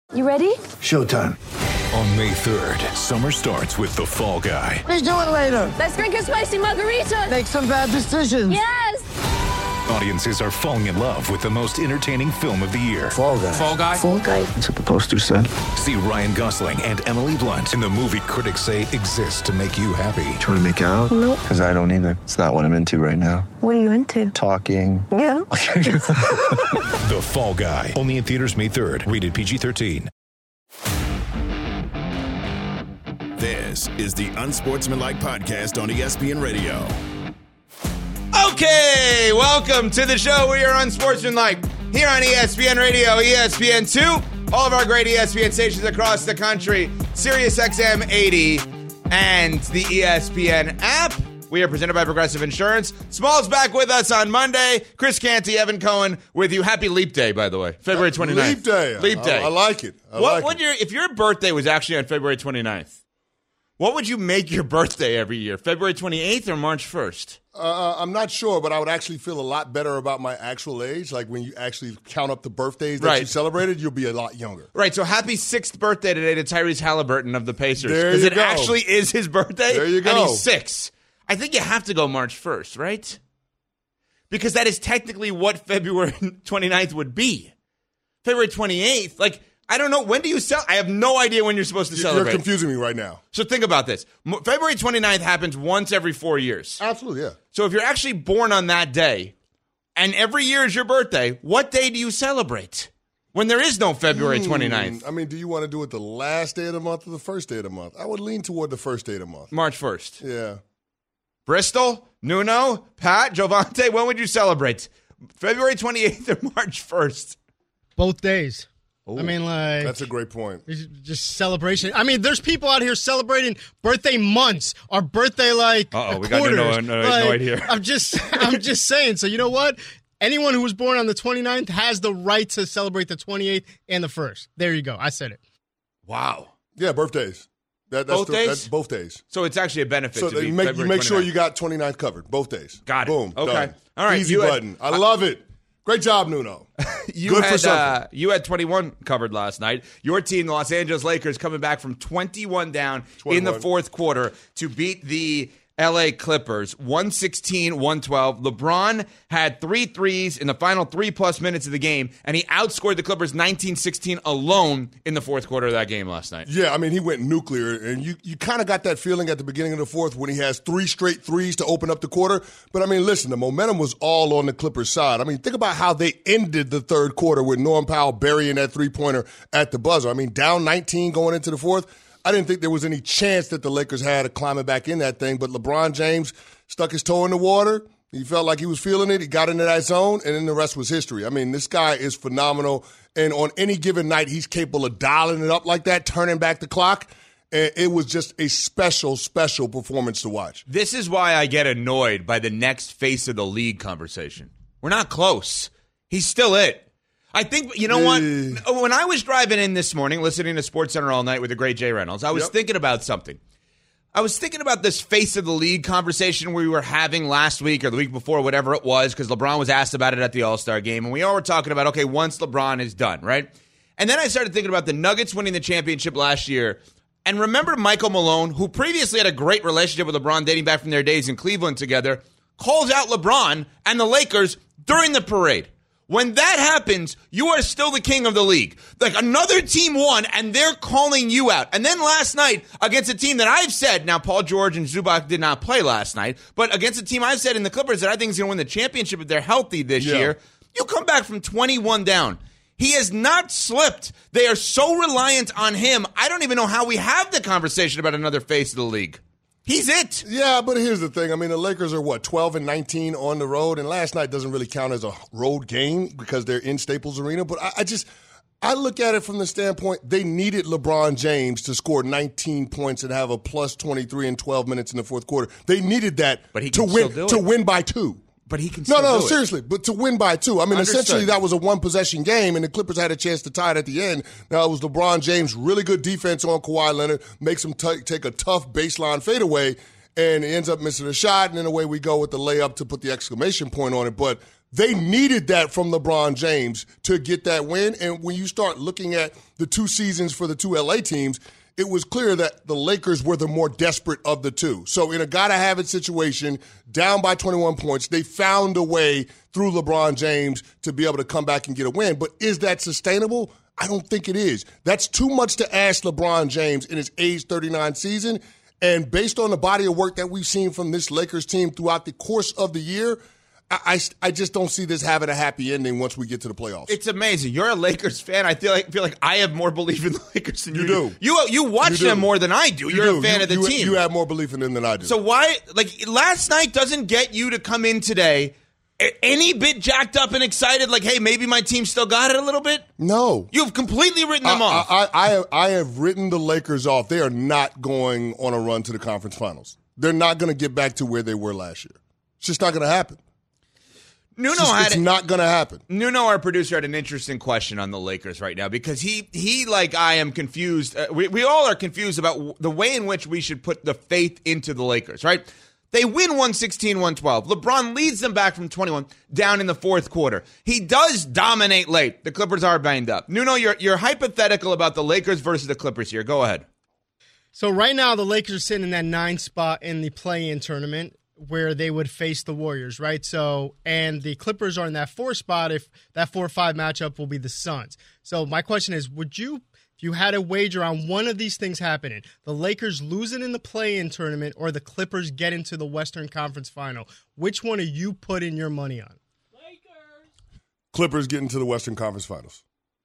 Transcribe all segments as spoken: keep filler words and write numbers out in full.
You ready? Showtime. On May third, summer starts with The Fall Guy. Let's do it later. Let's drink a spicy margarita. Make some bad decisions. Yes! Audiences are falling in love with the most entertaining film of the year. Fall Guy. Fall Guy? Fall guy. That's what the poster said. See Ryan Gosling and Emily Blunt in the movie critics say exists to make you happy. Trying to make it out? Nope. Because I don't either. It's not what I'm into right now. What are you into? Talking. Yeah. The Fall Guy. Only in theaters May third. Rated P G thirteen. This is the Unsportsmanlike Podcast on E S P N Radio. Okay, welcome to the show. We are Unsportsmanlike here on E S P N Radio, E S P N two, all of our great E S P N stations across the country, Sirius X M eighty, and the E S P N app. We are presented by Progressive Insurance. Small's back with us on Monday. Chris Canty, Evan Cohen with you. Happy Leap Day, by the way. February twenty-ninth. Leap Day. Leap Day. I, I like it. I what like would it. your if your birthday was actually on February twenty-ninth? What would you make your birthday every year? February twenty-eighth or March first? Uh, I'm not sure, but I would actually feel a lot better about my actual age. Like when you actually count up the birthdays that Right. you celebrated, you'll be a lot younger. Right, so happy sixth birthday today to Tyrese Halliburton of the Pacers. There Because you it go. actually is his birthday. There you And go. he's six. I think you have to go March first, right? Because that is technically what February twenty-ninth would be. February twenty-eighth, like, I don't know. When do you sell? I have no idea when you're supposed to You- celebrate. You're confusing me right now. So think about this. Mo- February twenty-ninth happens once every four years. Absolutely, yeah. So if you're actually born on that day, and every year is your birthday, what day do you celebrate? When there is no February twenty-ninth. I mean, do you want to do it the last day of the month or the first day of the month? I would lean toward the first day of the month. March first. Yeah. Bristol, Nuno, Pat, Jovante, when would you celebrate? February twenty-eighth or March first? Both days. I mean, like, That's a great point. it's just celebration. I mean, there's people out here celebrating birthday months or birthday like Uh-oh, we got quarters. no- no- no Like, right here. I'm just, I'm just saying. So you know what? Anyone who was born on the twenty-ninth has the right to celebrate the twenty-eighth and the first. There you go. I said it. Wow. Yeah, birthdays. That, that's Both the, days? That's both days. So it's actually a benefit So to be you make, you February make sure you twenty-ninth. got twenty-ninth covered. Both days. Got it. Boom. Okay. Done. All right, Easy you had- button. I love it. Great job, Nuno. You Good had, for something. uh, you had twenty-one covered last night. Your team, the Los Angeles Lakers, coming back from twenty-one down in the twenty-one. fourth quarter to beat the L A Clippers, one sixteen one twelve. LeBron had three threes in the final three-plus minutes of the game, and he outscored the Clippers nineteen sixteen alone in the fourth quarter of that game last night. Yeah, I mean, he went nuclear, and you, you kind of got that feeling at the beginning of the fourth when he has three straight threes to open up the quarter. But, I mean, listen, the momentum was all on the Clippers' side. I mean, think about how they ended the third quarter with Norm Powell burying that three-pointer at the buzzer. I mean, down nineteen going into the fourth. I didn't think there was any chance that the Lakers had of climbing back in that thing, but LeBron James stuck his toe in the water. He felt like he was feeling it. He got into that zone, and then the rest was history. I mean, this guy is phenomenal, and on any given night, he's capable of dialing it up like that, turning back the clock, and it was just a special, special performance to watch. This is why I get annoyed by the next face of the league conversation. We're not close. He's still it. I think, you know what? When I was driving in this morning, listening to SportsCenter all night with the great Jay Reynolds, I was Yep. thinking about something. I was thinking about this face of the league conversation we were having last week or the week before, whatever it was, because LeBron was asked about it at the All-Star game. And we all were talking about, okay, once LeBron is done, right? And then I started thinking about the Nuggets winning the championship last year. And remember Michael Malone, who previously had a great relationship with LeBron dating back from their days in Cleveland together, calls out LeBron and the Lakers during the parade. When that happens, you are still the king of the league. Like, another team won, and they're calling you out. And then last night, against a team that I've said, now Paul George and Zubac did not play last night, but against a team I've said in the Clippers that I think is going to win the championship if they're healthy this Yeah. year, you come back from twenty-one down. He has not slipped. They are so reliant on him. I don't even know how we have the conversation about another face of the league. He's it. Yeah, but here's the thing. I mean, the Lakers are, what, twelve and nineteen on the road, and last night doesn't really count as a road game because they're in Staples Arena. But I, I just – I look at it from the standpoint they needed LeBron James to score nineteen points and have a plus twenty-three in twelve minutes in the fourth quarter. They needed that But he to can win still do to it. win by two. But he can No, still no, do it. seriously, but to win by two. I mean, Understood. essentially that was a one-possession game, and the Clippers had a chance to tie it at the end. Now, it was LeBron James, really good defense on Kawhi Leonard, makes him t- take a tough baseline fadeaway, and he ends up missing a shot, and then away we go with the layup to put the exclamation point on it. But They needed that from LeBron James to get that win. And when you start looking at the two seasons for the two L A teams, it was clear that the Lakers were the more desperate of the two. So in a gotta-have-it situation, down by twenty-one points, they found a way through LeBron James to be able to come back and get a win. But is that sustainable? I don't think it is. That's too much to ask LeBron James in his age thirty-nine season. And based on the body of work that we've seen from this Lakers team throughout the course of the year, I, I, I just don't see this having a happy ending once we get to the playoffs. It's amazing. You're a Lakers fan. I feel like feel like I have more belief in the Lakers than you, you do. You you watch you do. them more than I do. You You're do. a fan you, of the you, team. You have more belief in them than I do. So why, like, last night doesn't get you to come in today any bit jacked up and excited, like, hey, maybe my team still got it a little bit? No. You've completely written them I, off. I, I, I, have, I have written the Lakers off. They are not going on a run to the conference finals. They're not going to get back to where they were last year. It's just not going to happen. Nuno it's just, had it's it. not going to happen. Nuno, our producer, had an interesting question on the Lakers right now because he, he like I, am confused. Uh, we, we all are confused about w- the way in which we should put the faith into the Lakers, right? They win one sixteen one twelve. LeBron leads them back from twenty-one down in the fourth quarter. He does dominate late. The Clippers are banged up. Nuno, you're, you're hypothetical about the Lakers versus the Clippers here. Go ahead. So right now the Lakers are sitting in that nine spot in the play-in tournament where they would face the Warriors, right? So, and the Clippers are in that four spot if that four or five matchup will be the Suns. So my question is, would you, if you had a wager on one of these things happening, the Lakers losing in the play-in tournament or the Clippers get into the Western Conference Final, which one are you putting your money on? Lakers. Clippers getting to the Western Conference Finals.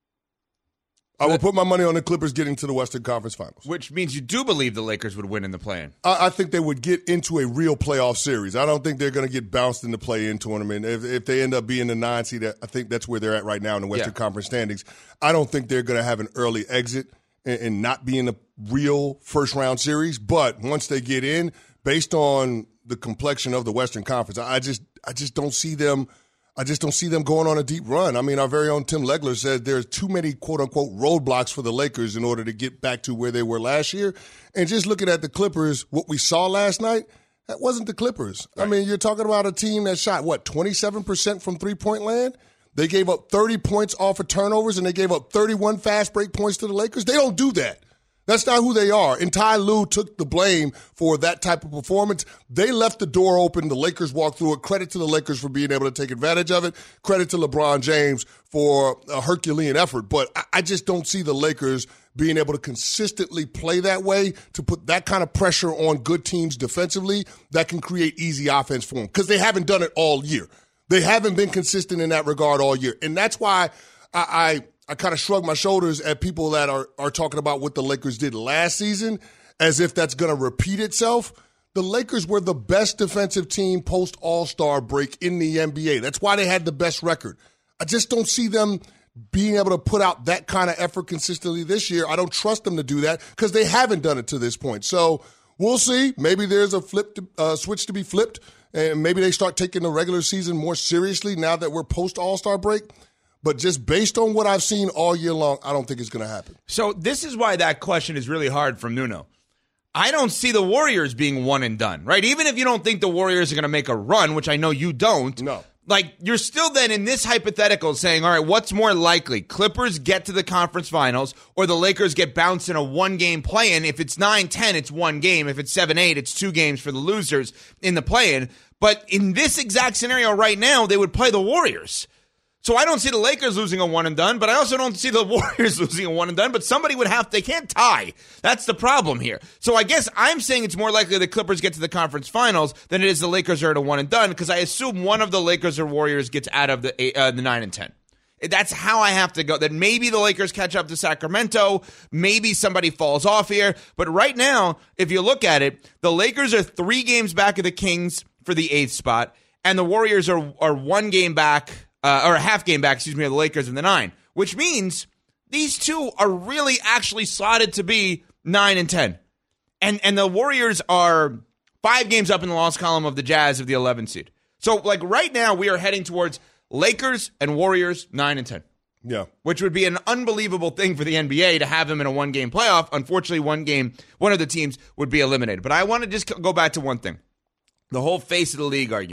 I will put my money on the Clippers getting to the Western Conference Finals. Which means you do believe the Lakers would win in the play-in. I, I think they would get into a real playoff series. I don't think they're going to get bounced in the play-in tournament. If, if they end up being the nine seed, I think that's where they're at right now in the Western Yeah. Conference standings. I don't think they're going to have an early exit and, and not be in a real first-round series. But once they get in, based on the complexion of the Western Conference, I just I just don't see them – I just don't see them going on a deep run. I mean, our very own Tim Legler said there's too many quote-unquote roadblocks for the Lakers in order to get back to where they were last year. And just looking at the Clippers, what we saw last night, that wasn't the Clippers. Right. I mean, you're talking about a team that shot, what, twenty-seven percent from three-point land? They gave up thirty points off of turnovers, and they gave up thirty-one fast break points to the Lakers. They don't do that. That's not who they are. And Ty Lue took the blame for that type of performance. They left the door open. The Lakers walked through it. Credit to the Lakers for being able to take advantage of it. Credit to LeBron James for a Herculean effort. But I just don't see the Lakers being able to consistently play that way to put that kind of pressure on good teams defensively that can create easy offense for them because they haven't done it all year. They haven't been consistent in that regard all year. And that's why I, I – I kind of shrug my shoulders at people that are, are talking about what the Lakers did last season as if that's going to repeat itself. The Lakers were the best defensive team post All-Star break in the N B A. That's why they had the best record. I just don't see them being able to put out that kind of effort consistently this year. I don't trust them to do that because they haven't done it to this point. So we'll see. Maybe there's a flip to, uh, switch to be flipped, and maybe they start taking the regular season more seriously now that we're post All-Star break. But just based on what I've seen all year long, I don't think it's going to happen. So this is why that question is really hard from Nuno. I don't see the Warriors being one and done, right? Even if you don't think the Warriors are going to make a run, which I know you don't. No. Like, you're still then in this hypothetical saying, all right, what's more likely? Clippers get to the conference finals or the Lakers get bounced in a one-game play-in? If it's nine ten, it's one game. If it's seven eight, it's two games for the losers in the play-in. But in this exact scenario right now, they would play the Warriors. So I don't see the Lakers losing a one and done, but I also don't see the Warriors losing a one and done, but somebody would have, they can't tie. That's the problem here. So I guess I'm saying it's more likely the Clippers get to the conference finals than it is the Lakers are at a one and done, because I assume one of the Lakers or Warriors gets out of the uh, the nine and ten. That's how I have to go. That maybe the Lakers catch up to Sacramento. Maybe somebody falls off here. But right now, if you look at it, the Lakers are three games back of the Kings for the eighth spot, and the Warriors are are one game back, uh, or a half game back, excuse me, of the Lakers in the nine, which means these two are really actually slotted to be nine and ten. And and the Warriors are five games up in the loss column of the Jazz of the eleven seed. So, like, right now, we are heading towards Lakers and Warriors nine and ten. Yeah. Which would be an unbelievable thing for the N B A to have them in a one-game playoff. Unfortunately, one game, one of the teams would be eliminated. But I want to just go back to one thing. The whole face of the league argument.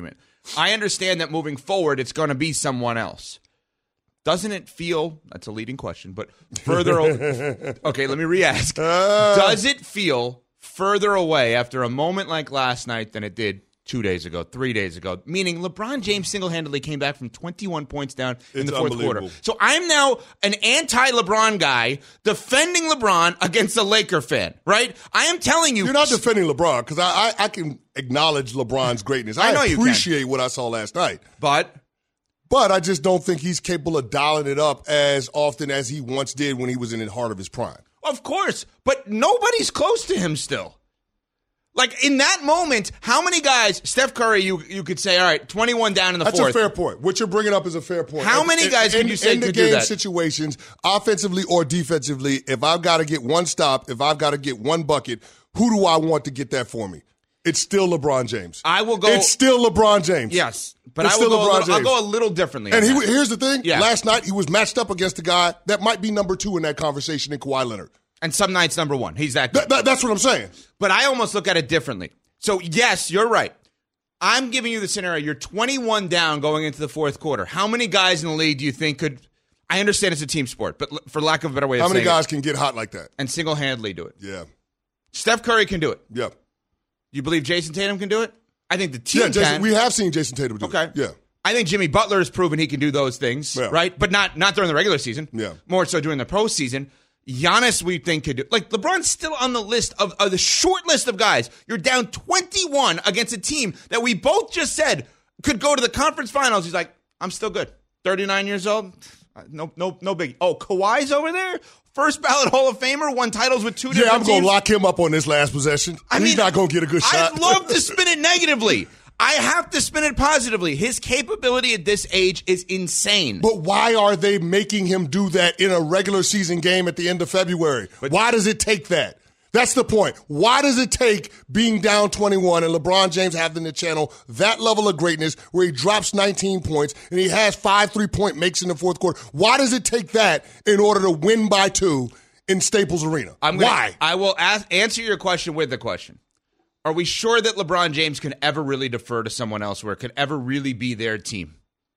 I understand that moving forward, it's going to be someone else. Doesn't it feel, that's a leading question, but further, okay, let me re-ask. Uh, Does it feel further away after a moment like last night than it did two days ago, three days ago? Meaning LeBron James single-handedly came back from twenty-one points down in it's the fourth quarter. So I'm now an anti-LeBron guy defending LeBron against a Laker fan, right? I am telling you. You're not defending LeBron because I, I, I can acknowledge LeBron's greatness. I, I know you can. appreciate what I saw last night. But? But I just don't think he's capable of dialing it up as often as he once did when he was in the heart of his prime. Of course, but nobody's close to him still. Like, in that moment, how many guys, Steph Curry, you you could say, all right, twenty-one down in the That's fourth. That's a fair point. What you're bringing up is a fair point. How many guys in, could you say in the could game do that? situations, offensively or defensively, if I've got to get one stop, if I've got to get one bucket, who do I want to get that for me? It's still LeBron James. I will go. It's still LeBron James. Yes, but it's I will still go. LeBron A little, I'll James. go a little differently. And he, that. here's the thing. Yeah. Last night, he was matched up against a guy that might be number two in that conversation in Kawhi Leonard. And some nights number one. He's that good. Th- th- that's what I'm saying. But I almost look at it differently. So, yes, you're right. I'm giving you the scenario. You're twenty-one down going into the fourth quarter. How many guys in the league do you think could – I understand it's a team sport, but for lack of a better way of How saying many guys it, can get hot like that? and single-handedly do it? Yeah. Steph Curry can do it. Yeah. You believe Jason Tatum can do it? I think the team Yeah, Jason, can. we have seen Jason Tatum do Okay. it. Yeah. I think Jimmy Butler has proven he can do those things, Yeah. right? But not not during the regular season. Yeah. More so during the postseason. Giannis, we think, could do. Like, LeBron's still on the list of, of the short list of guys. You're down twenty-one against a team that we both just said could go to the conference finals. He's like, I'm still good. thirty-nine years old. No, no, no biggie. Oh, Kawhi's over there? First ballot Hall of Famer, won titles with two Yeah, different I'm going teams. to lock him up on this last possession. I He's mean, not going to get a good shot. I'd love to spin it negatively. I have to spin it positively. His capability at this age is insane. But why are they making him do that in a regular season game at the end of February? But, why does it take that? That's the point. Why does it take being down twenty-one and LeBron James having to channel that level of greatness where he drops nineteen points and he has five three-point makes in the fourth quarter? Why does it take that in order to win by two in Staples Arena? I'm gonna, why? I will ask, answer your question with the question. Are we sure that LeBron James can ever really defer to someone else where it could ever really be their team?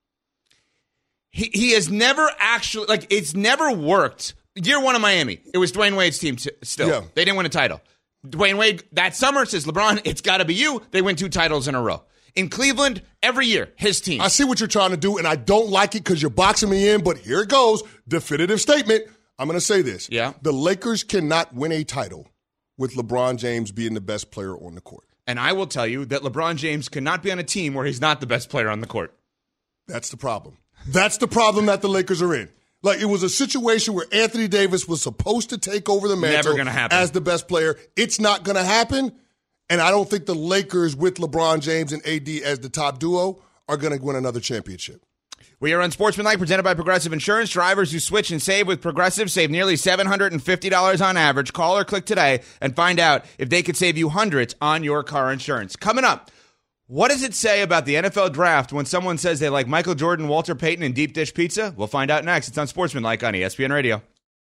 He he has never actually, like, it's never worked. Year one of Miami, it was Dwayne Wade's team t- still. Yeah. They didn't win a title. Dwayne Wade, that summer, says, LeBron, it's got to be you. They win two titles in a row. In Cleveland, every year, his team. I see what you're trying to do, and I don't like it because you're boxing me in, but here it goes. Definitive statement. I'm going to say this. Yeah. The Lakers cannot win a title with LeBron James being the best player on the court. And I will tell you that LeBron James cannot be on a team where he's not the best player on the court. That's the problem. That's the problem that the Lakers are in. Like, it was a situation where Anthony Davis was supposed to take over the mantle Never gonna happen. as the best player. It's not going to happen, and I don't think the Lakers with LeBron James and A D as the top duo are going to win another championship. We are on Sportsmanlike, presented by Progressive Insurance. Drivers who switch and save with Progressive save nearly seven hundred fifty dollars on average. Call or click today and find out if they could save you hundreds on your car insurance. Coming up, what does it say about the N F L draft when someone says they like Michael Jordan, Walter Payton, and deep dish pizza? We'll find out next. It's on Sportsmanlike on E S P N Radio.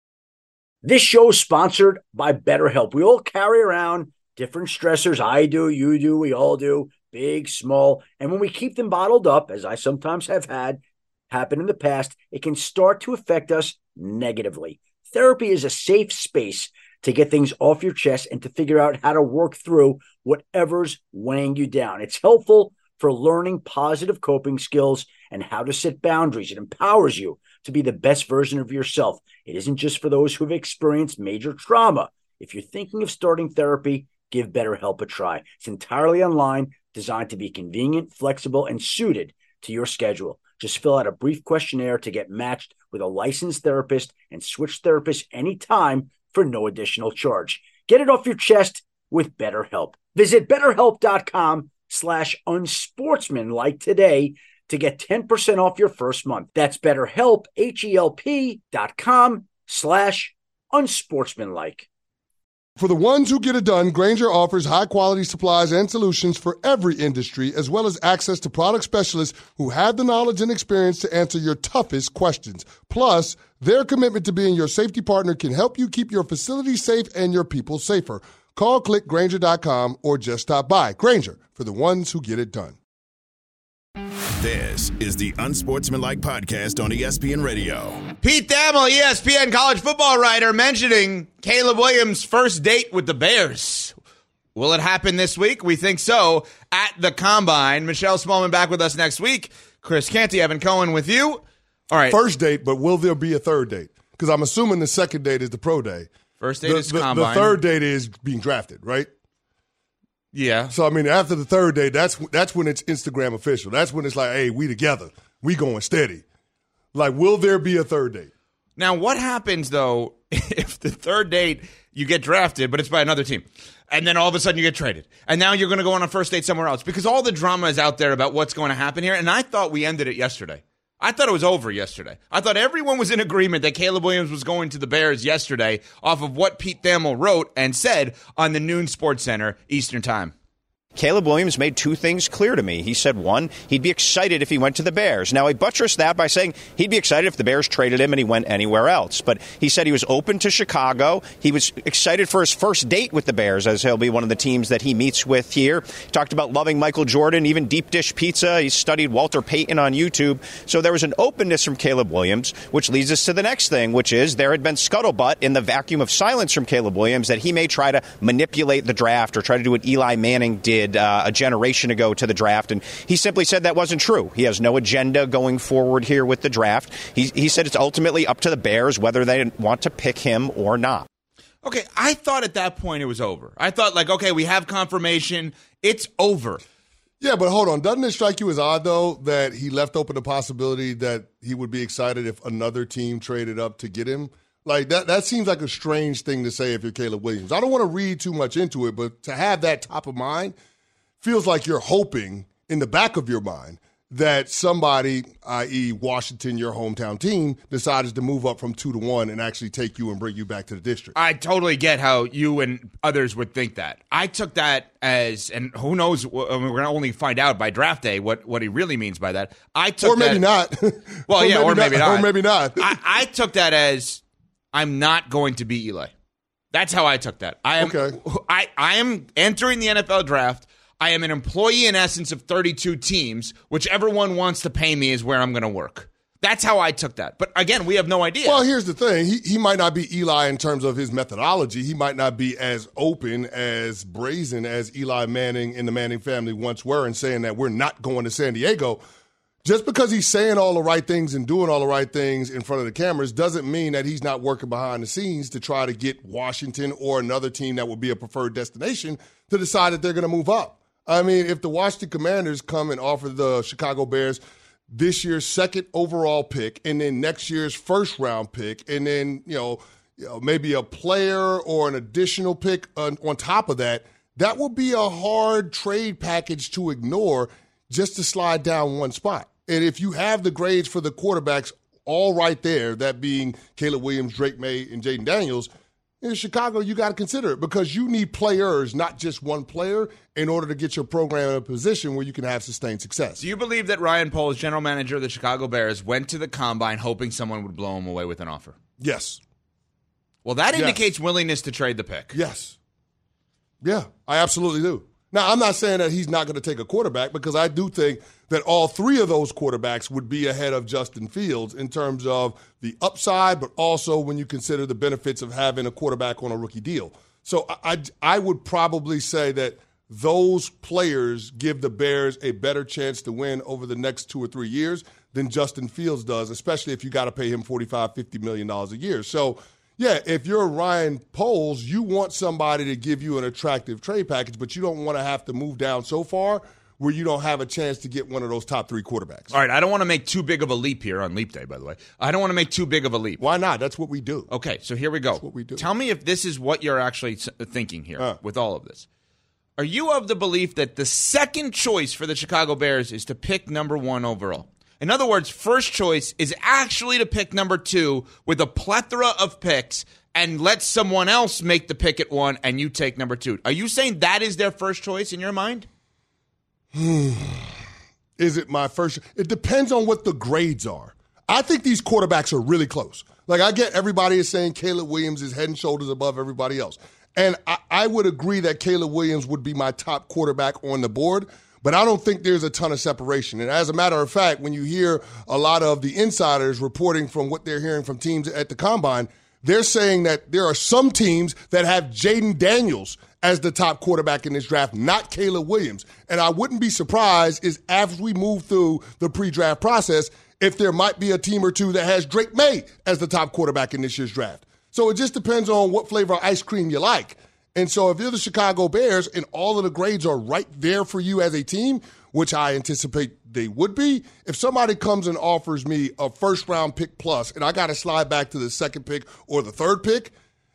This show is sponsored by BetterHelp. We all carry around different stressors. I do, you do, we all do, big, small. And when we keep them bottled up, as I sometimes have had happen in the past, it can start to affect us negatively. Therapy is a safe space to get things off your chest and to figure out how to work through whatever's weighing you down. It's helpful for learning positive coping skills and how to set boundaries. It empowers you to be the best version of yourself. It isn't just for those who've experienced major trauma. If you're thinking of starting therapy, give BetterHelp a try. It's entirely online, designed to be convenient, flexible, and suited to your schedule. Just fill out a brief questionnaire to get matched with a licensed therapist and switch therapists anytime for no additional charge. Get it off your chest with BetterHelp. Visit BetterHelp.com slash unsportsmanlike today to get ten percent off your first month. That's BetterHelp, H-E-L-P dot com slash unsportsmanlike. For the ones who get it done, Grainger offers high-quality supplies and solutions for every industry, as well as access to product specialists who have the knowledge and experience to answer your toughest questions. Plus, their commitment to being your safety partner can help you keep your facility safe and your people safer. Call, click Grainger dot com, or just stop by. Grainger, for the ones who get it done. This is the Unsportsmanlike Podcast on E S P N Radio. Pete Thamel, E S P N college football writer, mentioning Caleb Williams' first date with the Bears. Will it happen this week? We think so. At the Combine. Michelle Smallman back with us next week. Chris Canty, Evan Cohen with you. All right. First date, but will there be a third date? Because I'm assuming the second date is the pro day. First date the, is the, Combine. The third date is being drafted, right? Yeah. So, I mean, after the third date, that's that's when it's Instagram official. That's when it's like, hey, we together. We going steady. Like, will there be a third date? Now, what happens, though, if the third date you get drafted, but it's by another team, and then all of a sudden you get traded, and now you're going to go on a first date somewhere else? Because all the drama is out there about what's going to happen here, and I thought we ended it yesterday. I thought it was over yesterday. I thought everyone was in agreement that Caleb Williams was going to the Bears yesterday off of what Pete Thamel wrote and said on the Noon Sports Center Eastern Time. Caleb Williams made two things clear to me. He said, one, he'd be excited if he went to the Bears. Now, he buttressed that by saying he'd be excited if the Bears traded him and he went anywhere else. But he said he was open to Chicago. He was excited for his first date with the Bears, as he'll be one of the teams that he meets with here. He talked about loving Michael Jordan, even deep dish pizza. He studied Walter Payton on YouTube. So there was an openness from Caleb Williams, which leads us to the next thing, which is there had been scuttlebutt in the vacuum of silence from Caleb Williams that he may try to manipulate the draft or try to do what Eli Manning did Uh, a generation ago to the draft, and he simply said that wasn't true. He has no agenda going forward here with the draft. He, he said it's ultimately up to the Bears whether they want to pick him or not. Okay, I thought at that point it was over. I thought, like, okay, we have confirmation. It's over. Yeah, but hold on. Doesn't it strike you as odd, though, that he left open the possibility that he would be excited if another team traded up to get him? Like, that that seems like a strange thing to say if you're Caleb Williams. I don't want to read too much into it, but to have that top of mind feels like you're hoping in the back of your mind that somebody, that is. Washington, your hometown team, decided to move up from two to one and actually take you and bring you back to the district. I totally get how you and others would think that. I took that as, and who knows, I mean, we're going to only find out by draft day what, what he really means by that. I took Or maybe that, not. Well, or yeah, maybe or maybe not. Or maybe not. I, I took that as I'm not going to be Eli. That's how I took that. I am, Okay. I, I am entering the N F L draft. I am an employee, in essence, of thirty-two teams. Whichever one wants to pay me is where I'm going to work. That's how I took that. But again, we have no idea. Well, here's the thing. He he might not be Eli in terms of his methodology. He might not be as open, as brazen as Eli Manning and the Manning family once were in saying that we're not going to San Diego. Just because he's saying all the right things and doing all the right things in front of the cameras doesn't mean that he's not working behind the scenes to try to get Washington or another team that would be a preferred destination to decide that they're going to move up. I mean, if the Washington Commanders come and offer the Chicago Bears this year's second overall pick and then next year's first round pick and then, you know, you know maybe a player or an additional pick on, on top of that, that will be a hard trade package to ignore just to slide down one spot. And if you have the grades for the quarterbacks all right there, that being Caleb Williams, Drake May, and Jaden Daniels, in Chicago, you got to consider it because you need players, not just one player, in order to get your program in a position where you can have sustained success. Do you believe that Ryan Poles, general manager of the Chicago Bears, went to the Combine hoping someone would blow him away with an offer? Yes. Well, that Yes. indicates willingness to trade the pick. Yes. Yeah, I absolutely do. Now, I'm not saying that he's not going to take a quarterback because I do think that all three of those quarterbacks would be ahead of Justin Fields in terms of the upside, but also when you consider the benefits of having a quarterback on a rookie deal. So I, I, I would probably say that those players give the Bears a better chance to win over the next two or three years than Justin Fields does, especially if you got to pay him forty-five, fifty million dollars a year. So, yeah, if you're Ryan Poles, you want somebody to give you an attractive trade package, but you don't want to have to move down so far where you don't have a chance to get one of those top three quarterbacks. All right, I don't want to make too big of a leap here on Leap Day, by the way. I don't want to make too big of a leap. Why not? That's what we do. Okay, so here we go. That's what we do. Tell me if this is what you're actually thinking here Uh. with all of this. Are you of the belief that the second choice for the Chicago Bears is to pick number one overall? In other words, first choice is actually to pick number two with a plethora of picks and let someone else make the pick at one and you take number two. Are you saying that is their first choice in your mind? Is it my first? It depends on what the grades are. I think these quarterbacks are really close. Like, I get everybody is saying Caleb Williams is head and shoulders above everybody else. And I, I would agree that Caleb Williams would be my top quarterback on the board. But I don't think there's a ton of separation. And as a matter of fact, when you hear a lot of the insiders reporting from what they're hearing from teams at the Combine, they're saying that there are some teams that have Jaden Daniels as the top quarterback in this draft, not Caleb Williams. And I wouldn't be surprised is as we move through the pre-draft process, if there might be a team or two that has Drake May as the top quarterback in this year's draft. So it just depends on what flavor of ice cream you like. And so if you're the Chicago Bears and all of the grades are right there for you as a team, which I anticipate they would be, if somebody comes and offers me a first-round pick plus and I got to slide back to the second pick or the third pick,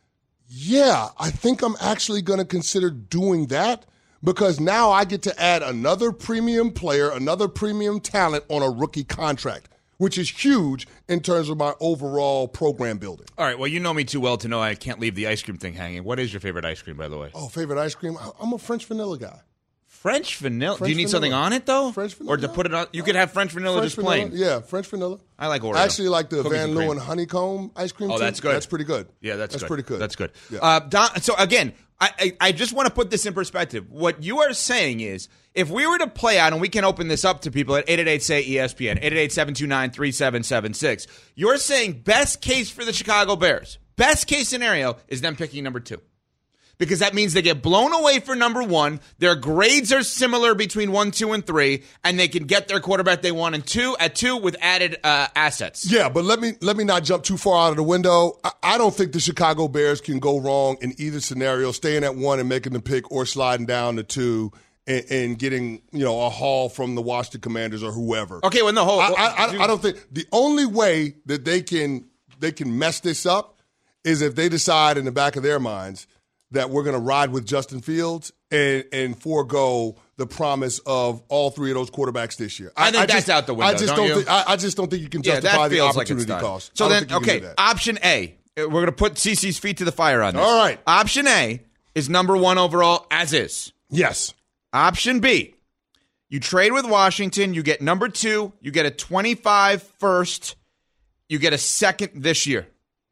yeah, I think I'm actually going to consider doing that because now I get to add another premium player, another premium talent on a rookie contract, which is huge in terms of my overall program building. All right, well, you know me too well to know I can't leave the ice cream thing hanging. What is your favorite ice cream, by the way? Oh, favorite ice cream? I'm a French vanilla guy. French vanilla? French Do you need vanilla. something on it, though? French vanilla. Or to put it on? You could have French vanilla French just plain. vanilla. Yeah, French vanilla. I like Oreo. I actually like the Cookies Van and cream. Leeuwen honeycomb ice cream. Oh, too. that's good. That's pretty good. Yeah, that's, that's good. pretty good. That's good. Yeah. Uh, Don, so, again, I, I, I just want to put this in perspective. What you are saying is if we were to play out, and we can open this up to people at eight eight eight, S A Y, E S P N, eight eight eight, seven two nine, three seven seven six, you're saying best case for the Chicago Bears, best case scenario is them picking number two. Because that means they get blown away for number one. Their grades are similar between one, two, and three, and they can get their quarterback they want and two at two with added uh, assets. Yeah, but let me let me not jump too far out of the window. I, I don't think the Chicago Bears can go wrong in either scenario, staying at one and making the pick, or sliding down to two and, and getting you know a haul from the Washington Commanders or whoever. Okay, well, no, hold. I, I, I, I don't think the only way that they can they can mess this up is if they decide in the back of their minds that we're going to ride with Justin Fields and, and forego the promise of all three of those quarterbacks this year. I, I think I that's just, out the window. I just don't, don't you? think. I, I just don't think you can Yeah, justify that the feels like it's opportunity done. cost. So I don't then, think you can okay, do that. option A. We're going to put CeCe's feet to the fire on this. All right. Option A is number one overall, as is. Yes. Option B, you trade with Washington, you get number two, you get a twenty-five first, you get a second this year.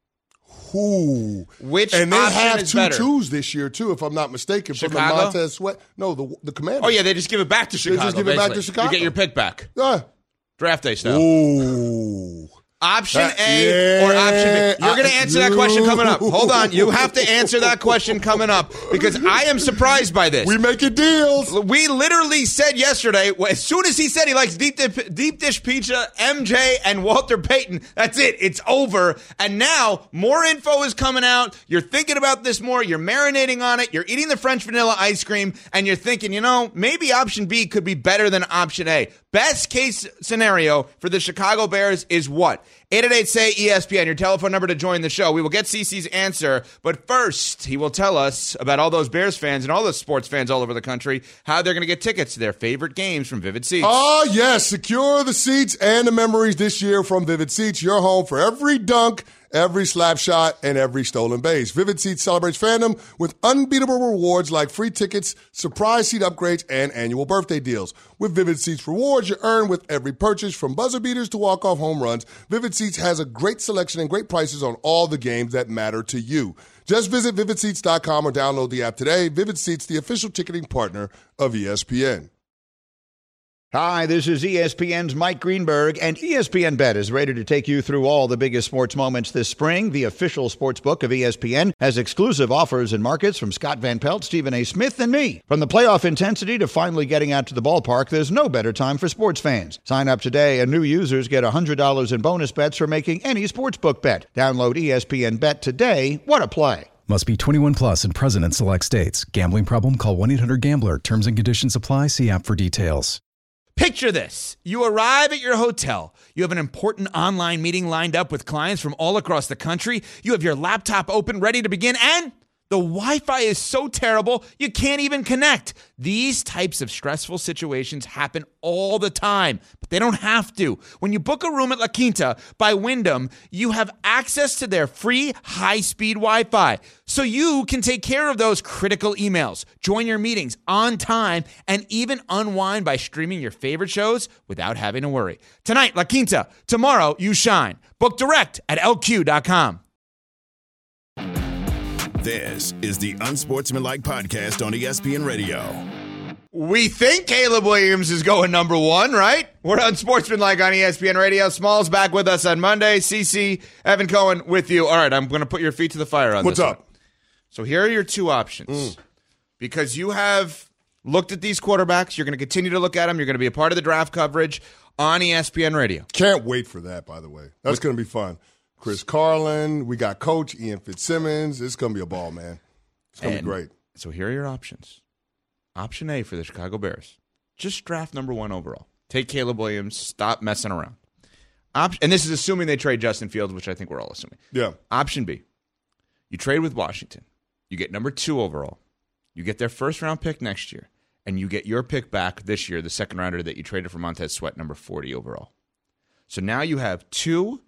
Ooh. Which and they option have is two better? twos this year too, if I'm not mistaken. From the Chicago? Montez Sweat. No, the the Commanders. Oh, yeah, they just give it back to Chicago. just give it back to basically. Chicago. You get your pick back. Yeah. Draft day style. Ooh. Option That- A yeah. or option B? You're going to I- answer that question coming up. Hold on. You have to answer that question coming up because I am surprised by this. We making deals. We literally said yesterday, as soon as he said he likes deep, dip, deep dish pizza, M J and Walter Payton, that's it. It's over. And now more info is coming out. You're thinking about this more. You're marinating on it. You're eating the French vanilla ice cream. And you're thinking, you know, maybe option B could be better than option A. Best case scenario for the Chicago Bears is what? eight eight eight, S A Y, E S P N, your telephone number to join the show. We will get CeCe's answer, but first, he will tell us about all those Bears fans and all those sports fans all over the country, how they're going to get tickets to their favorite games from Vivid Seats. Oh, yes. Secure the seats and the memories this year from Vivid Seats, your home for every dunk, every slap shot, and every stolen base. Vivid Seats celebrates fandom with unbeatable rewards like free tickets, surprise seat upgrades, and annual birthday deals. With Vivid Seats rewards, you earn with every purchase from buzzer beaters to walk-off home runs. Vivid Seats has a great selection and great prices on all the games that matter to you. Just visit vivid seats dot com or download the app today. Vivid Seats, the official ticketing partner of E S P N. Hi, this is E S P N's Mike Greenberg, and E S P N Bet is ready to take you through all the biggest sports moments this spring. The official sports book of E S P N has exclusive offers and markets from Scott Van Pelt, Stephen A. Smith, and me. From the playoff intensity to finally getting out to the ballpark, there's no better time for sports fans. Sign up today, and new users get one hundred dollars in bonus bets for making any sportsbook bet. Download E S P N Bet today. What a play. Must be twenty-one plus and present in select states. Gambling problem? Call one eight hundred gambler. Terms and conditions apply. See app for details. Picture this. You arrive at your hotel. You have an important online meeting lined up with clients from all across the country. You have your laptop open, ready to begin, and the Wi-Fi is so terrible, you can't even connect. These types of stressful situations happen all the time, but they don't have to. When you book a room at La Quinta by Wyndham, you have access to their free high-speed Wi-Fi, so you can take care of those critical emails, join your meetings on time, and even unwind by streaming your favorite shows without having to worry. Tonight, La Quinta. Tomorrow, you shine. Book direct at L Q dot com. This is the Unsportsmanlike Podcast on E S P N Radio. We think Caleb Williams is going number one, right? We're on Sportsmanlike on E S P N Radio. Small's back with us on Monday. C C, Evan Cohen with you. All right, I'm going to put your feet to the fire on What's this up? one. So here are your two options. Mm. Because you have looked at these quarterbacks, you're going to continue to look at them. You're going to be a part of the draft coverage on E S P N Radio. Can't wait for that, by the way. That's going to be fun. Chris Carlin, we got Coach Ian Fitzsimmons. It's going to be a ball, man. It's going to be great. So here are your options. Option A for the Chicago Bears. Just draft number one overall. Take Caleb Williams. Stop messing around. Op- and this is assuming they trade Justin Fields, which I think we're all assuming. Yeah. Option B. You trade with Washington. You get number two overall. You get their first-round pick next year. And you get your pick back this year, the second rounder that you traded for Montez Sweat, number forty overall. So now you have two,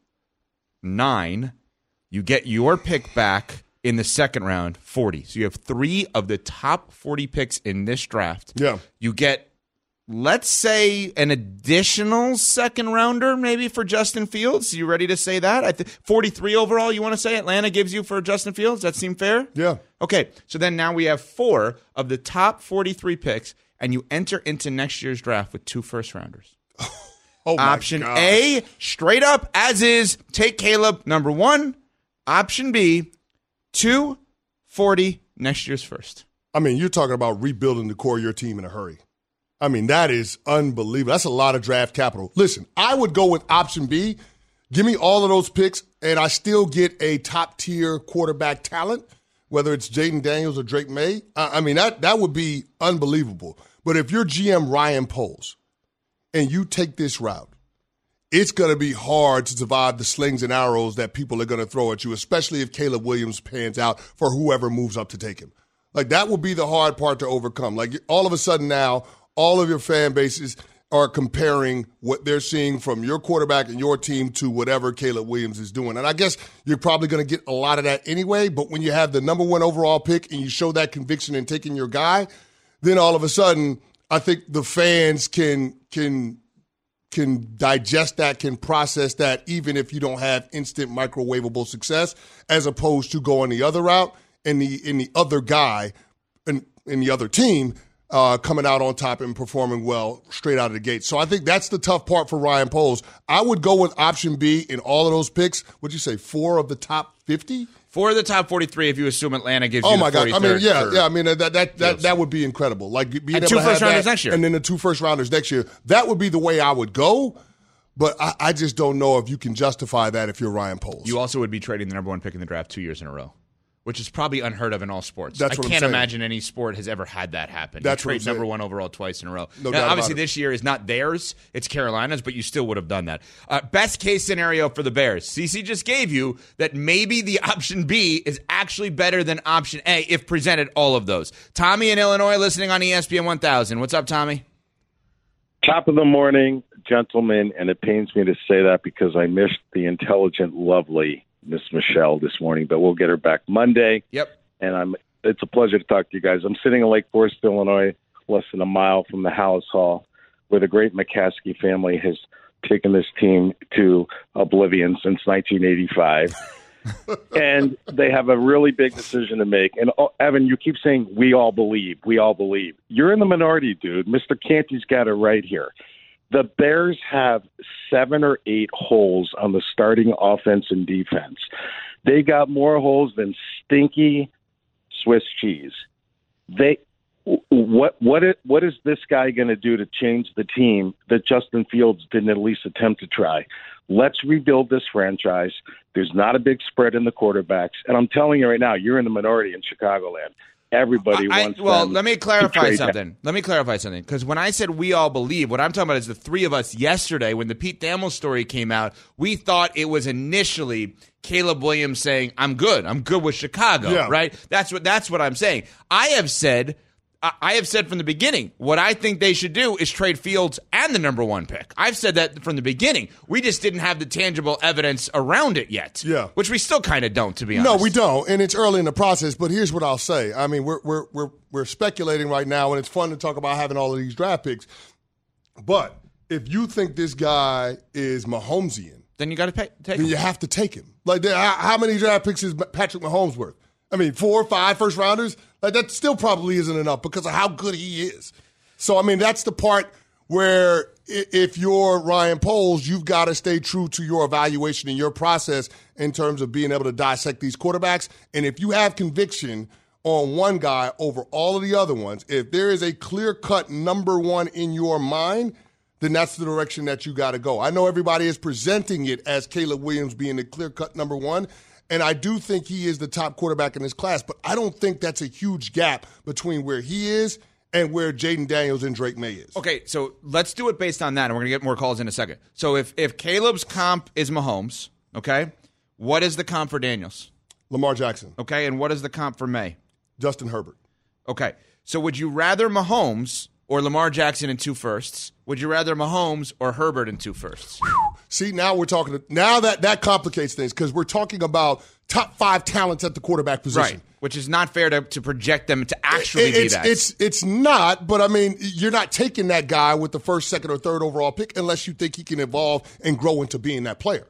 nine. You get your pick back in the second round, forty. So you have three of the top forty picks in this draft. Yeah. You get, let's say, an additional second rounder maybe for Justin Fields. You ready to say that? I th- forty-three overall, you want to say Atlanta gives you for Justin Fields? That seem fair? Yeah. Okay, so then now we have four of the top forty-three picks, and you enter into next year's draft with two first rounders. Oh my Option gosh. A, straight up as is, take Caleb, number one. Option B, two, forty, next year's first. I mean, you're talking about rebuilding the core of your team in a hurry. I mean, that is unbelievable. That's a lot of draft capital. Listen, I would go with option B. Give me all of those picks, and I still get a top-tier quarterback talent, whether it's Jaden Daniels or Drake May. I, I mean, that, that would be unbelievable. But if you're G M Ryan Poles and you take this route, it's going to be hard to survive the slings and arrows that people are going to throw at you, especially if Caleb Williams pans out for whoever moves up to take him. Like, that will be the hard part to overcome. Like, all of a sudden now, all of your fan bases are comparing what they're seeing from your quarterback and your team to whatever Caleb Williams is doing. And I guess you're probably going to get a lot of that anyway, but when you have the number one overall pick and you show that conviction in taking your guy, then all of a sudden, I think the fans can can can digest that, can process that, even if you don't have instant microwavable success, as opposed to going the other route and the in the other guy and in, in the other team uh, coming out on top and performing well straight out of the gate. So I think that's the tough part for Ryan Poles. I would go with option B in all of those picks. What'd you say, four of the top fifty? Four of the top forty-three if you assume Atlanta gives oh you the my God. I mean, yeah, yeah. I mean, that that that, that, that would be incredible. Like being and able two to have first rounders that, next year. and then the two first rounders next year. That would be the way I would go. But I, I just don't know if you can justify that if you're Ryan Poles. You also would be trading the number one pick in the draft two years in a row, which is probably unheard of in all sports. That's I what I'm can't saying. imagine any sport has ever had that happen. That's you what I'm trade number saying. one overall twice in a row. No now, doubt obviously, about it. this year is not theirs; it's Carolina's, but you still would have done that. Uh, best case scenario for the Bears, C C just gave you that maybe the option B is actually better than option A if presented all of those. Tommy in Illinois, listening on E S P N one thousand. What's up, Tommy? Top of the morning, gentlemen, and it pains me to say that because I missed the intelligent, lovely Miss Michelle this morning, but we'll get her back Monday. Yep. And I'm. It's a pleasure to talk to you guys. I'm sitting in Lake Forest, Illinois, less than a mile from the Hallis Hall, where the great McCaskey family has taken this team to oblivion since nineteen eighty-five. And they have a really big decision to make. And, oh, Evan, you keep saying, we all believe, we all believe. You're in the minority, dude. Mister Canty's got it right here. The Bears have seven or eight holes on the starting offense and defense. They got more holes than stinky Swiss cheese. They what what it, what is this guy going to do to change the team that Justin Fields didn't at least attempt to try? Let's rebuild this franchise. There's not a big spread in the quarterbacks, and I'm telling you right now, you're in the minority in Chicagoland. Everybody I, wants. Well, them let me to clarify trade something. them. Let me clarify something. Because when I said we all believe, what I'm talking about is the three of us yesterday when the Pete Thamel story came out, we thought it was initially Caleb Williams saying, I'm good. I'm good with Chicago, Yeah. right? That's what that's what I'm saying. I have said I have said from the beginning, what I think they should do is trade Fields and the number one pick. I've said that from the beginning. We just didn't have the tangible evidence around it yet. Yeah. Which we still kind of don't, to be honest. No, we don't, and it's early in the process. But here's what I'll say. I mean, we're we're we're we're speculating right now, and it's fun to talk about having all of these draft picks. But if you think this guy is Mahomesian, then you got to take then him. you have to take him. Like, there- how, how many draft picks is Patrick Mahomes worth? I mean, four or five first rounders. Like, that still probably isn't enough because of how good he is. So, I mean, that's the part where if you're Ryan Poles, you've got to stay true to your evaluation and your process in terms of being able to dissect these quarterbacks. And if you have conviction on one guy over all of the other ones, if there is a clear-cut number one in your mind, then that's the direction that you got to go. I know everybody is presenting it as Caleb Williams being the clear-cut number one, and I do think he is the top quarterback in this class, but I don't think that's a huge gap between where he is and where Jaden Daniels and Drake May is. Okay, so let's do it based on that, and we're going to get more calls in a second. So if, if Caleb's comp is Mahomes, okay, what is the comp for Daniels? Lamar Jackson. Okay, and what is the comp for May? Justin Herbert. Okay, so would you rather Mahomes or Lamar Jackson in two firsts? Would you rather Mahomes or Herbert in two firsts? See, now we're talking – now that, that complicates things because we're talking about top five talents at the quarterback position. Right, which is not fair to, to project them to actually it, it's, be that. It's, it's not, but, I mean, you're not taking that guy with the first, second, or third overall pick unless you think he can evolve and grow into being that player.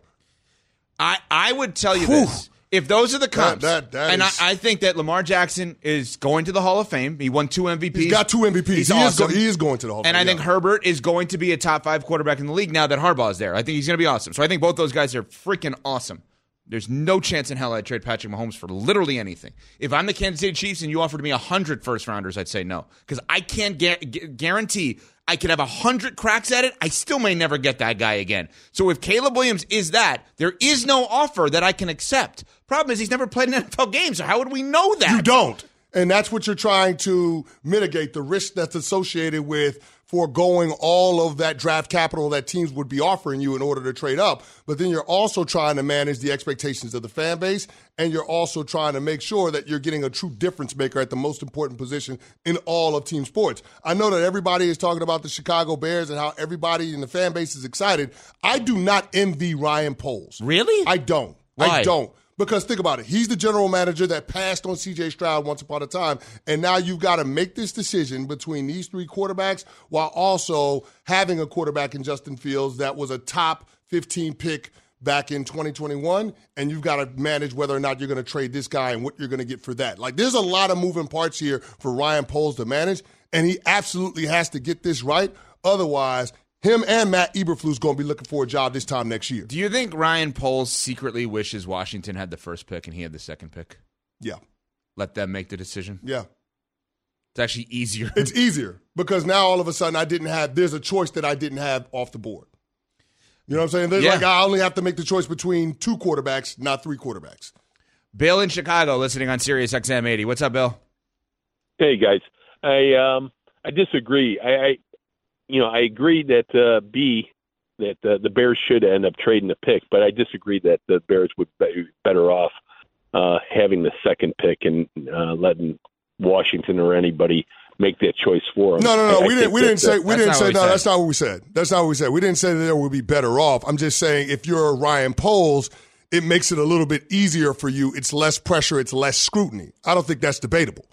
I, I would tell you Whew. this. If those are the comps, that, that, that and is, I, I think that Lamar Jackson is going to the Hall of Fame. He won two M V Ps. He's got two M V Ps. He's he, awesome. is go, he is going to the Hall of and Fame. And I think yeah. Herbert is going to be a top five quarterback in the league now that Harbaugh is there. I think he's going to be awesome. So I think both those guys are freaking awesome. There's no chance in hell I'd trade Patrick Mahomes for literally anything. If I'm the Kansas City Chiefs and you offered me one hundred first-rounders, I'd say no. Because I can't gu- gu- guarantee I could have one hundred cracks at it. I still may never get that guy again. So if Caleb Williams is that, there is no offer that I can accept. Problem is he's never played an N F L game, so how would we know that? You don't. And that's what you're trying to mitigate, the risk that's associated with foregoing all of that draft capital that teams would be offering you in order to trade up. But then you're also trying to manage the expectations of the fan base, and you're also trying to make sure that you're getting a true difference maker at the most important position in all of team sports. I know that everybody is talking about the Chicago Bears and how everybody in the fan base is excited. I do not envy Ryan Poles. Really? I don't. Why? I don't. Because think about it. He's the general manager that passed on C J Stroud once upon a time. And now you've got to make this decision between these three quarterbacks while also having a quarterback in Justin Fields that was a top fifteen pick back in twenty twenty-one. And you've got to manage whether or not you're going to trade this guy and what you're going to get for that. Like, there's a lot of moving parts here for Ryan Poles to manage. And he absolutely has to get this right. Otherwise, him and Matt Eberflus going to be looking for a job this time next year. Do you think Ryan Poles secretly wishes Washington had the first pick and he had the second pick? Yeah. Let them make the decision? Yeah. It's actually easier. It's easier because now all of a sudden I didn't have – there's a choice that I didn't have off the board. You know what I'm saying? There's yeah. Like I only have to make the choice between two quarterbacks, not three quarterbacks. Bill in Chicago listening on Sirius X M eighty. What's up, Bill? Hey, guys. I um I disagree. I, I – You know, I agree that uh, B, that uh, the Bears should end up trading the pick, but I disagree that the Bears would be better off uh, having the second pick and uh, letting Washington or anybody make that choice for them. No, no, no. I, we I didn't. We didn't say. We didn't say. No, said. that's not what we said. That's not what we said. We didn't say that they would be better off. I'm just saying if you're Ryan Poles, it makes it a little bit easier for you. It's less pressure. It's less scrutiny. I don't think that's debatable.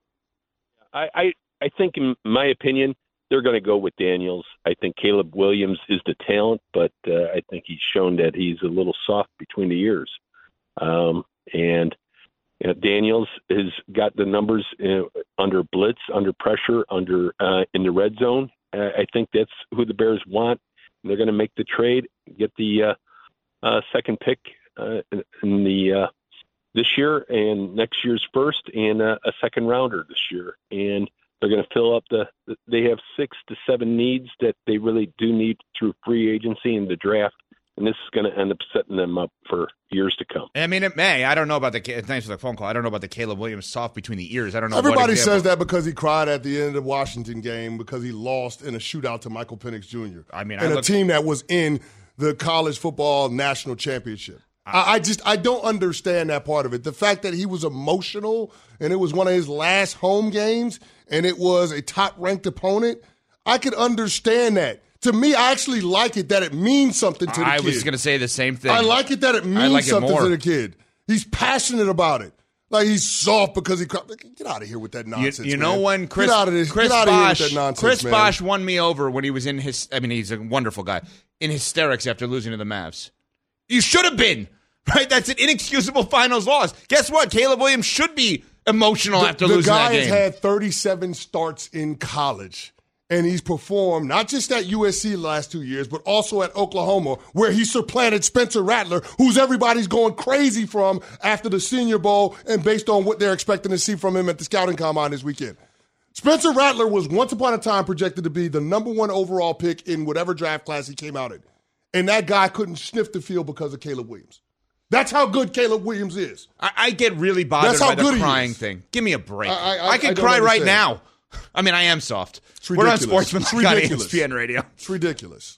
I, I, I think, in my opinion, they're going to go with Daniels. I think Caleb Williams is the talent, but uh, I think he's shown that he's a little soft between the ears. Um, and you know, Daniels has got the numbers uh, under blitz, under pressure, under uh, in the red zone. Uh, I think that's who the Bears want. They're going to make the trade, get the uh, uh, second pick uh, in the uh, this year and next year's first, and uh, a second rounder this year, and they're going to fill up the – they have six to seven needs that they really do need through free agency and the draft, and this is going to end up setting them up for years to come. I mean, it may. I don't know about the – thanks for the phone call. I don't know about the Caleb Williams soft between the ears. I don't know Everybody what says that because he cried at the end of the Washington game because he lost in a shootout to Michael Penix Junior I mean, and I a look- team that was in the college football national championship. I, I just I don't understand that part of it. The fact that he was emotional and it was one of his last home games and it was a top-ranked opponent, I could understand that. To me, I actually like it that it means something to the I kid. I was going to say the same thing. I like it that it means like it something more. to the kid. He's passionate about it. Like he's soft because he cried. Get out of here with that nonsense. You, you know man. when Chris get out of this, Chris get out Bosh, of here with that nonsense, Chris man. Bosh won me over when he was in his. I mean, he's a wonderful guy in hysterics after losing to the Mavs. You should have been right. That's an inexcusable finals loss. Guess what? Caleb Williams should be emotional the, after the losing guy that game. has had thirty-seven starts in college. And he's performed not just at U S C the last two years, but also at Oklahoma, where he supplanted Spencer Rattler, who's everybody's going crazy from after the Senior Bowl and based on what they're expecting to see from him at the scouting combine this weekend. Spencer Rattler was once upon a time projected to be the number one overall pick in whatever draft class he came out in. And that guy couldn't sniff the field because of Caleb Williams. That's how good Caleb Williams is. I, I get really bothered by the crying thing. Give me a break. I, I, I can I cry right now. I mean, I am soft. We're on Sportsman on E S P N Radio. It's ridiculous.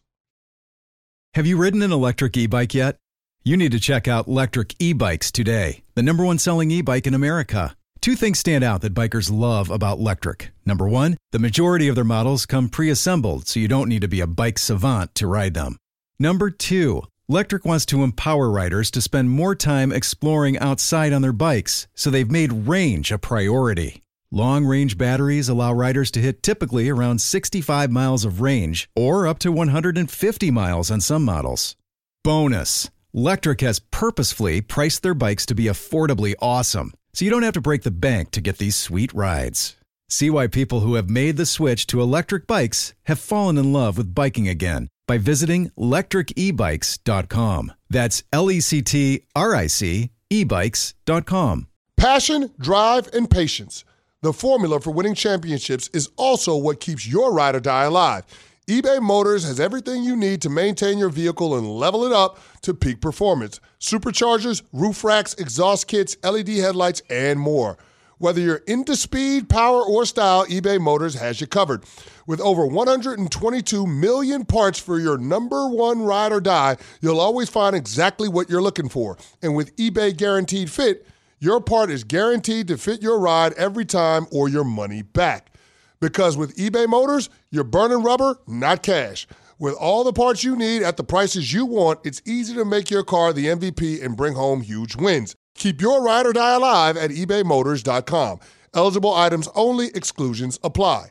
Have you ridden an electric e-bike yet? You need to check out Lectric E-Bikes today, the number one selling e-bike in America. Two things stand out that bikers love about Lectric. Number one, the majority of their models come pre-assembled, so you don't need to be a bike savant to ride them. Number two, Lectric wants to empower riders to spend more time exploring outside on their bikes, so they've made range a priority. Long-range batteries allow riders to hit typically around sixty-five miles of range or up to one hundred fifty miles on some models. Bonus, Lectric has purposefully priced their bikes to be affordably awesome, so you don't have to break the bank to get these sweet rides. See why people who have made the switch to electric bikes have fallen in love with biking again by visiting lectric e bikes dot com. That's L E C T R I C e bikes dot com. Passion, drive, and patience. The formula for winning championships is also what keeps your ride or die alive. eBay Motors has everything you need to maintain your vehicle and level it up to peak performance. Superchargers, roof racks, exhaust kits, L E D headlights, and more. Whether you're into speed, power, or style, eBay Motors has you covered. With over one hundred twenty-two million parts for your number one ride or die, you'll always find exactly what you're looking for. And with eBay Guaranteed Fit, your part is guaranteed to fit your ride every time or your money back. Because with eBay Motors, you're burning rubber, not cash. With all the parts you need at the prices you want, it's easy to make your car the M V P and bring home huge wins. Keep your ride or die alive at ebay motors dot com. Eligible items only. Exclusions apply.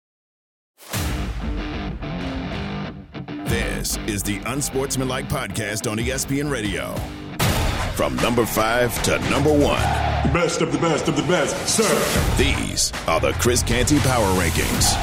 This is the Unsportsmanlike Podcast on E S P N Radio. From number five to number one. The best of the best of the best, sir. These are the Chris Canty Power Rankings.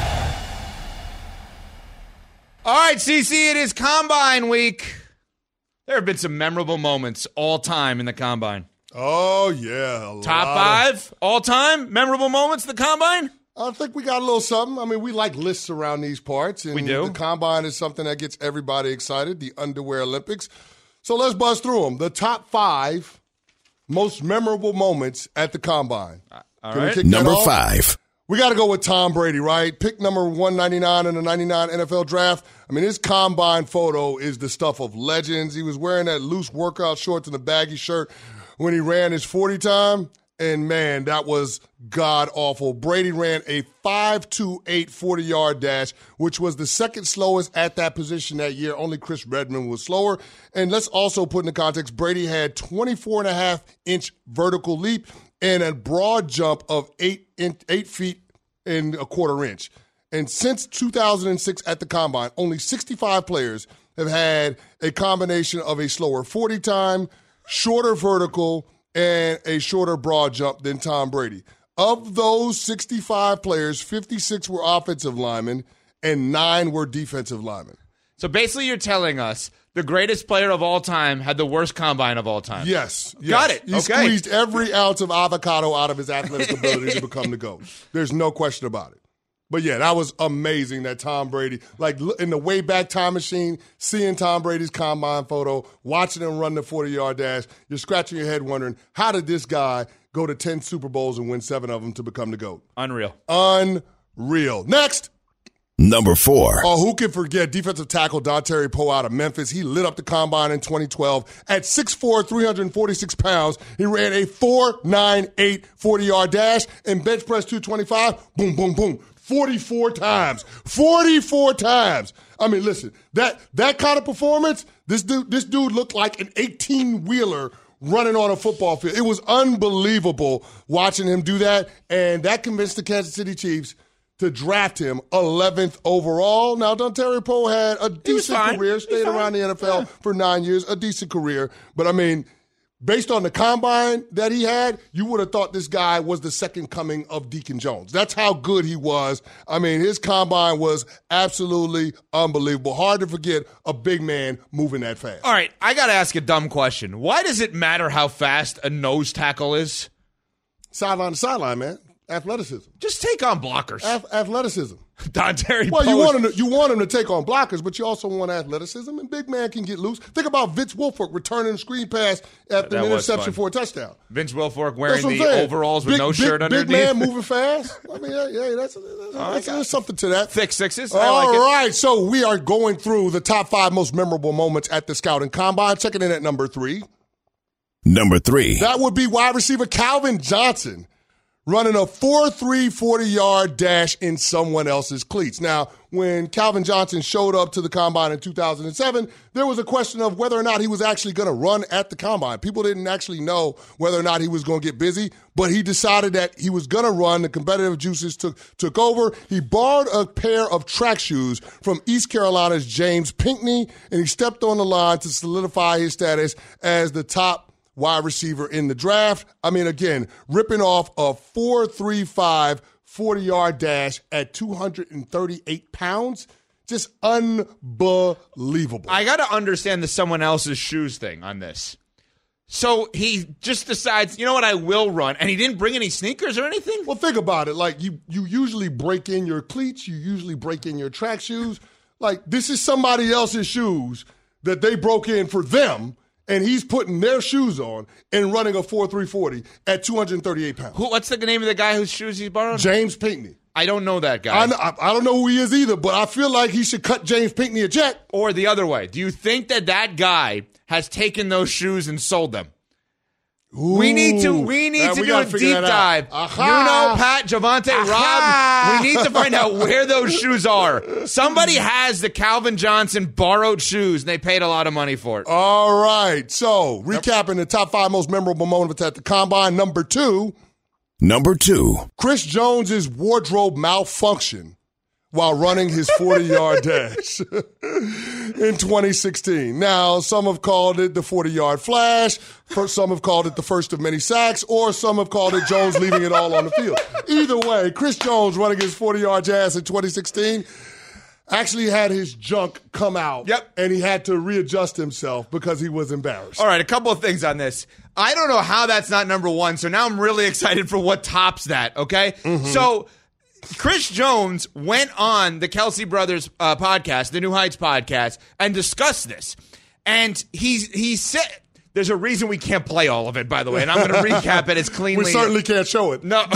All right, C C, it is Combine Week. There have been some memorable moments all time in the Combine. Oh, yeah. Top five of... all time memorable moments in the Combine? I think we got a little something. I mean, we like lists around these parts. And we do. The Combine is something that gets everybody excited, the Underwear Olympics. So let's buzz through them. The top five most memorable moments at the Combine. All right. Number five. We got to go with Tom Brady, right? Pick number one ninety-nine in the ninety-nine N F L draft. I mean, his Combine photo is the stuff of legends. He was wearing that loose workout shorts and a baggy shirt when he ran his forty time. And, man, that was god-awful. Brady ran a five two eight forty-yard dash, which was the second slowest at that position that year. Only Chris Redmond was slower. And let's also put into context, Brady had twenty-four and a half inch vertical leap and a broad jump of eight, in, eight feet and a quarter inch. And since two thousand six at the Combine, only sixty-five players have had a combination of a slower forty time, shorter vertical, and a shorter broad jump than Tom Brady. Of those sixty-five players, fifty-six were offensive linemen and nine were defensive linemen. So basically you're telling us the greatest player of all time had the worst Combine of all time. Yes. yes. Got it. He okay. squeezed every ounce of avocado out of his athletic ability to become the GOAT. There's no question about it. But, yeah, that was amazing that Tom Brady, like in the way back time machine, seeing Tom Brady's Combine photo, watching him run the forty-yard dash, you're scratching your head wondering, how did this guy go to ten Super Bowls and win seven of them to become the GOAT? Unreal. Unreal. Next. Number four. Oh, who can forget defensive tackle Dontari Poe out of Memphis? He lit up the Combine in twenty twelve. At six foot four, three hundred forty-six pounds, he ran a four nine eight forty-yard dash and bench press two twenty-five. Boom, boom, boom. forty-four times. forty-four times. I mean, listen, that that kind of performance, this dude, this dude looked like an eighteen-wheeler running on a football field. It was unbelievable watching him do that, and that convinced the Kansas City Chiefs to draft him eleventh overall. Now, Dontari Poe had a decent career, stayed around the N F L yeah. for nine years, a decent career. But, I mean, based on the combine that he had, you would have thought this guy was the second coming of Deacon Jones. That's how good he was. I mean, his combine was absolutely unbelievable. Hard to forget a big man moving that fast. All right, I got to ask a dumb question. Why does it matter how fast a nose tackle is? Sideline to sideline, man. Athleticism. Just take on blockers. A- athleticism. Don Terry Well, Post. you want, him to, you want him to take on blockers, but you also want athleticism, and big man can get loose. Think about Vince Wilfork returning a screen pass after That an was interception fun. for a touchdown. Vince Wilfork wearing That's the what I'm saying. overalls with big, no big, shirt big underneath. Big man moving fast. I mean, yeah, yeah that's, that's, that's, right. there's something to that. Thick sixes. I All like it. right, so we are going through the top five most memorable moments at the Scouting Combine. Checking in at number three. Number three. That would be wide receiver Calvin Johnson running a four three forty-yard dash in someone else's cleats. Now, when Calvin Johnson showed up to the Combine in two thousand seven, there was a question of whether or not he was actually going to run at the Combine. People didn't actually know whether or not he was going to get busy, but he decided that he was going to run. The competitive juices took, took over. He borrowed a pair of track shoes from East Carolina's James Pinckney, and he stepped on the line to solidify his status as the top wide receiver in the draft. I mean, again, ripping off a four three five forty-yard dash at two hundred thirty-eight pounds. Just unbelievable. I got to understand the someone else's shoes thing on this. So he just decides, you know what, I will run. And he didn't bring any sneakers or anything? Well, think about it. Like, you, you usually break in your cleats. You usually break in your track shoes. Like, this is somebody else's shoes that they broke in for them, and he's putting their shoes on and running a four three forty at two hundred thirty-eight pounds. Who? What's the name of the guy whose shoes he borrowed? James Pinckney. I don't know that guy. I, know, I, I don't know who he is either, but I feel like he should cut James Pinckney a check. Or the other way. Do you think that that guy has taken those shoes and sold them? Ooh. We need to we need Uh, to we do gotta a figure deep that out. dive. Aha. You know, Pat, Javante, Aha. Rob, we need to find out where those shoes are. Somebody has the Calvin Johnson borrowed shoes, and they paid a lot of money for it. All right. So, recapping the top five most memorable moments at the Combine. Number two. Number two. Chris Jones's wardrobe malfunction while running his forty-yard dash in twenty sixteen. Now, some have called it the forty-yard flash, some have called it the first of many sacks, or some have called it Jones leaving it all on the field. Either way, Chris Jones running his forty-yard dash in twenty sixteen actually had his junk come out. Yep. And he had to readjust himself because he was embarrassed. All right, a couple of things on this. I don't know how that's not number one, so now I'm really excited for what tops that, okay? Mm-hmm. So Chris Jones went on the Kelsey Brothers uh, podcast, the New Heights podcast, and discussed this. And he's he said, there's a reason we can't play all of it, by the way, and I'm going to recap it as cleanly. We certainly can't show it. No. no.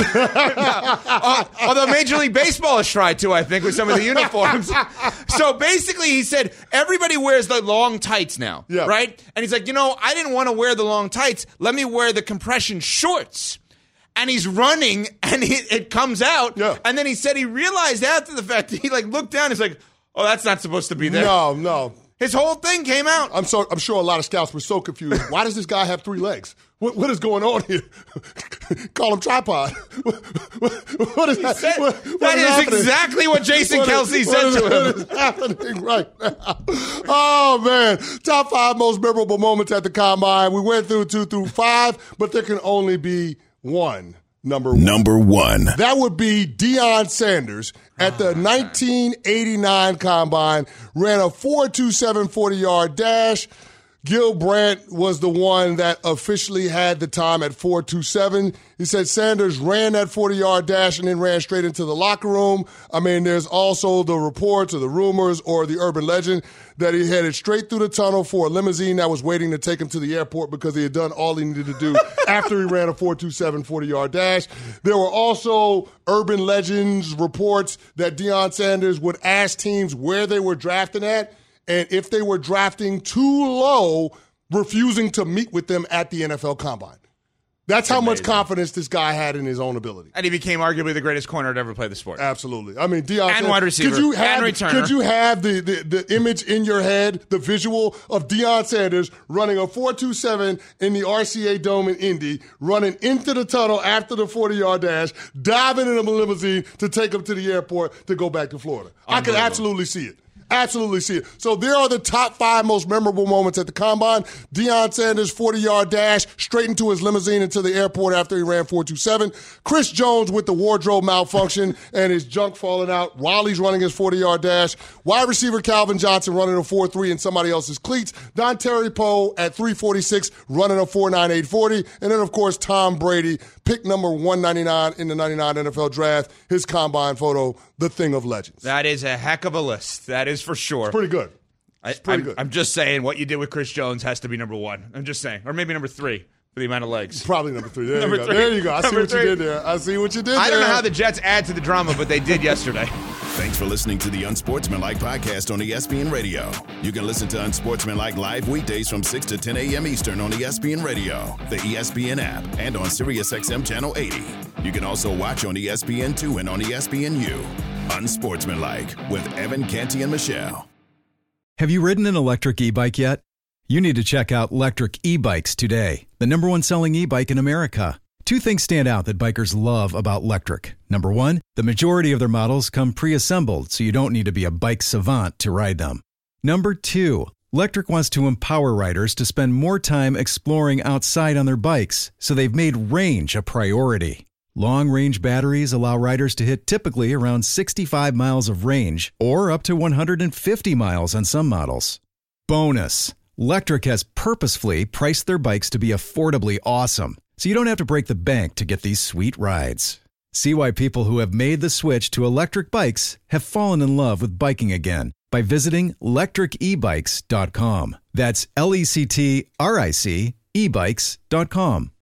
Uh, although Major League Baseball has tried to, I think, with some of the uniforms. So basically, he said, everybody wears the long tights now, Yeah. right? And he's like, you know, I didn't want to wear the long tights. Let me wear the compression shorts. And he's running, and it, it comes out. Yeah. And then he said he realized after the fact, he like looked down, he's like, oh, that's not supposed to be there. No, no. His whole thing came out. I'm so I'm sure a lot of scouts were so confused. Why does this guy have three legs? What what is going on here? Call him tripod. What, what, what is that? Said, what, what that is is happening? exactly what Jason What is- Kelsey what said is- to him. What is happening right now? Oh man! Top five most memorable moments at the Combine. We went through two through five, but there can only be one. Number one. Number one. That would be Deion Sanders at the nineteen eighty-nine Combine, ran a four two seven forty-yard dash. Gil Brandt was the one that officially had the time at four two seven. He said Sanders ran that forty-yard dash and then ran straight into the locker room. I mean, there's also the reports or the rumors or the urban legend that he headed straight through the tunnel for a limousine that was waiting to take him to the airport because he had done all he needed to do after he ran a four two seven forty-yard dash. There were also urban legends, reports that Deion Sanders would ask teams where they were drafting at, and if they were drafting too low, refusing to meet with them at the N F L Combine. That's how much confidence this guy had in his own ability. And he became arguably the greatest corner to ever play the sport. Absolutely. I mean, Deion And Sanders, wide receiver. Could you have, And returner. Could you have the, the, the image in your head, the visual of Deion Sanders running a four two seven in the R C A Dome in Indy, running into the tunnel after the forty-yard dash, diving in a limousine to take him to the airport to go back to Florida? I could absolutely see it. Absolutely see it. So there are the top five most memorable moments at the Combine. Deion Sanders' forty-yard dash straight into his limousine into the airport after he ran four two seven. Chris Jones with the wardrobe malfunction and his junk falling out while he's running his forty-yard dash. Wide receiver Calvin Johnson running a four three in somebody else's cleats. Don Terry Poe at three forty-six running a four nine eight forty. And then, of course, Tom Brady, pick number one ninety-nine in the ninety-nine N F L draft. His Combine photo, the thing of legends. That is a heck of a list. That is for sure. It's pretty good. It's pretty I, I'm, good. I'm just saying what you did with Chris Jones has to be number one. I'm just saying. Or maybe number three for the amount of legs. Probably number three. There number you go. Three. There you go. I see Number what three. you did there. I see what you did there. I don't know how the Jets add to the drama, but they did yesterday. Thanks for listening to the Unsportsmanlike podcast on E S P N Radio. You can listen to Unsportsmanlike live weekdays from six to ten a.m. Eastern on E S P N Radio, the E S P N app, and on SiriusXM Channel eighty. You can also watch on E S P N two and on E S P N U. Unsportsmanlike with Evan Canty and Michelle. Have you ridden an electric e-bike yet? You need to check out Lectric E-Bikes today, the number one selling e-bike in America. Two things stand out that bikers love about Lectric. Number one, the majority of their models come pre-assembled, so you don't need to be a bike savant to ride them. Number two, Lectric wants to empower riders to spend more time exploring outside on their bikes, so they've made range a priority. Long-range batteries allow riders to hit typically around sixty-five miles of range, or up to one hundred fifty miles on some models. Bonus, Lectric has purposefully priced their bikes to be affordably awesome, so you don't have to break the bank to get these sweet rides. See why people who have made the switch to electric bikes have fallen in love with biking again by visiting lectric e bikes dot com. That's L E C T R I C e bikes dot com.